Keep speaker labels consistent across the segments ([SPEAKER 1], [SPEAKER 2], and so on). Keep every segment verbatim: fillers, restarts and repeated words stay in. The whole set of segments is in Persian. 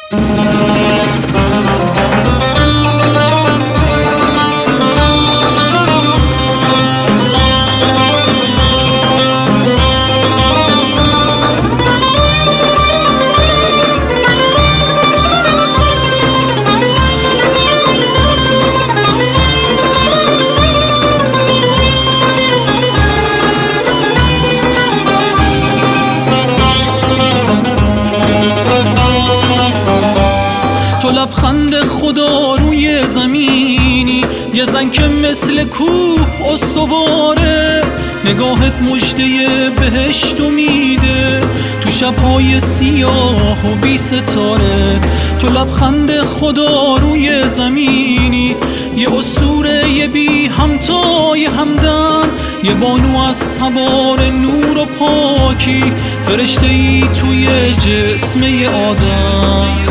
[SPEAKER 1] تو لبخند خدا روی زمینی، یه زن که مثل کوه استواره، نگاهت مژده بهشت میده تو شب‌های سیاه و بی ستاره. تو لبخند خدا روی زمینی، یه اسطوره بی همتای همدم، یه بانو از تبار نور و پاکی، فرشته ای توی جسم یه آدم.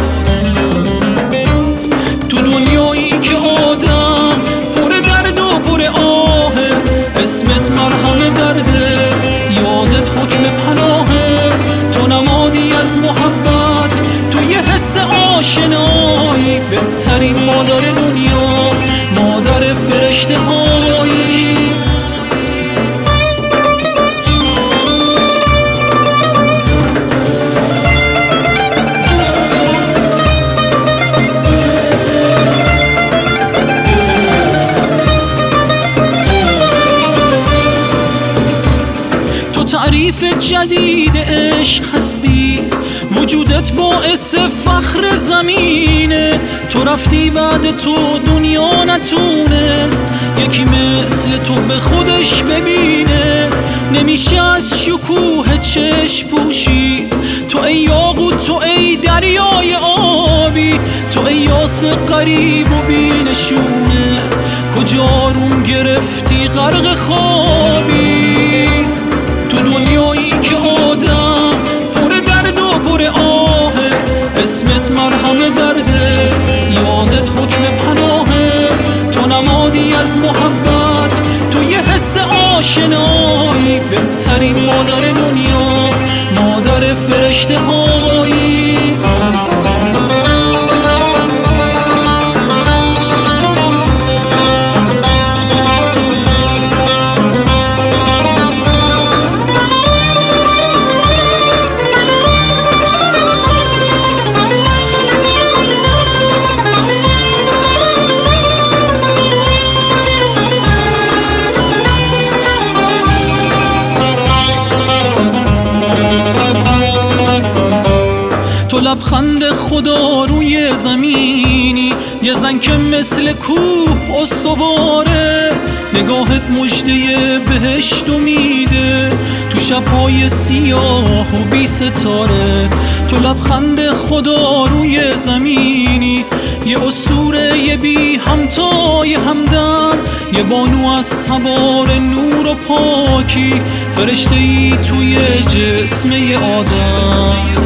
[SPEAKER 1] تو دنیایی که آدم پر درد و پر آهه، اسمت مرهم درده، یادت حکم پناهه. تو نمادی از محبت، تو یه حس آشنایی، بهترین مادر دنیا، مادر فرشته هایی. تعریف جدید عشق هستی، وجودت باعث فخر زمینه. تو رفتی بعد تو دنیا نتونست یکی مثل تو به خودش ببینه. نمیشه از شکوه چشم پوشی، تو ای یاقوت، تو ای دریای آبی، تو ای یاس غریب و بی نشونه، کجا روم گرفتی غرق خوابی. تو دنیایی که آدم پر درد و پر آهه، اسمت مرهم درده، یادت حکم پناهه. تو نمادی از محبت، تو یه حس آشنایی، بهترین مادر دنیا، مادر فرشته هایی. تو لبخند خدا روی زمینی، یه زن که مثل کوه استواره، نگاهت مژده بهشت میده تو شب‌های سیاه و بی ستاره. تو لبخند خدا روی زمینی، یه اسطوره بی همتای همدم، یه بانو از تبار نور و پاکی، فرشته ای توی جسم یه آدم.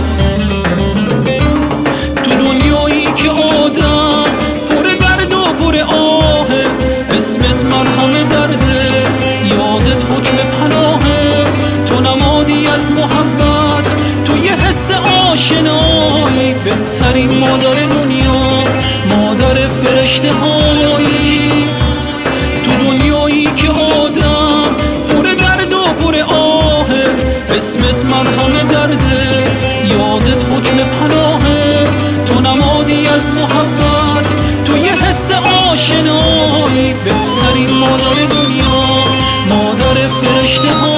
[SPEAKER 1] تو دنیایی که آدم پر درد و پر آهه، اسمت مرهم درده، یادت حکم پناهه. تو نمادی از محبت، تو یه حس آشنایی، بهترین مادر دنیا، مادر فرشته هایی. تو دنیایی که آدم پر درد و پر آهه، اسمت مرهم درده، یادت حکم پناهه. تو نمادی از محبت، تو یه حس آشنایی، بهترین مادر دنیا، مادر فرشته ها.